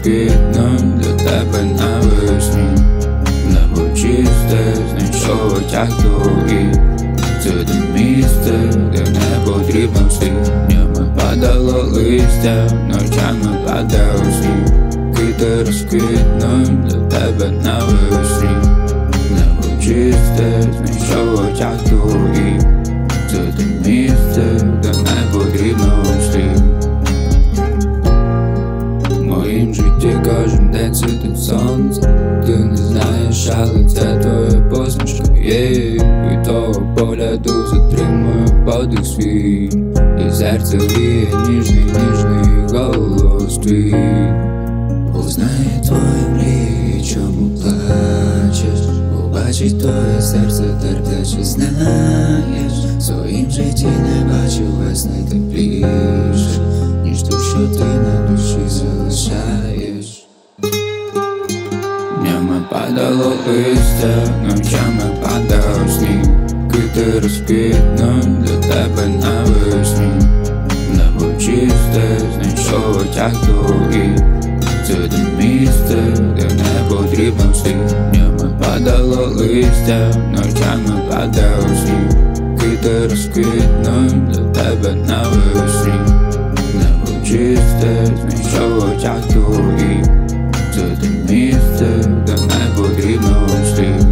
розквітнем для тебе навесні. Небо чисте, знайшов отягу і це те місце, де не потрібно слів. Днями падало листя, ночами падав сніг. Квіти розквітнем для тебе навесні. Небо чисте, знайшов отягу і це те місце, де не потрібно слів. В моїм житті кожен день світить сонце. Ти не знаєш, але це твоя посмішка. Від того погляду затримує подих свій, і серце віє ніжний, ніжний голос твій. Узнає твої мрії, чому плачеш, побачить твоє серце терпляче, знаєш. В своїм житті не бачив весни тепліше, ніж ту, що ти на душі залишаєш. Днями падало листя, ночами падав сніг. Квіти розквітнем для тебе навесні. Небо чисте, знайшов отягу і це те місце, де не потрібно слів. Днями падало листя, ночами падав сніг. Квіти розквітнем для тебе навесні. Небо чисте, знайшов отягу і це те місце, де не потрібно слів.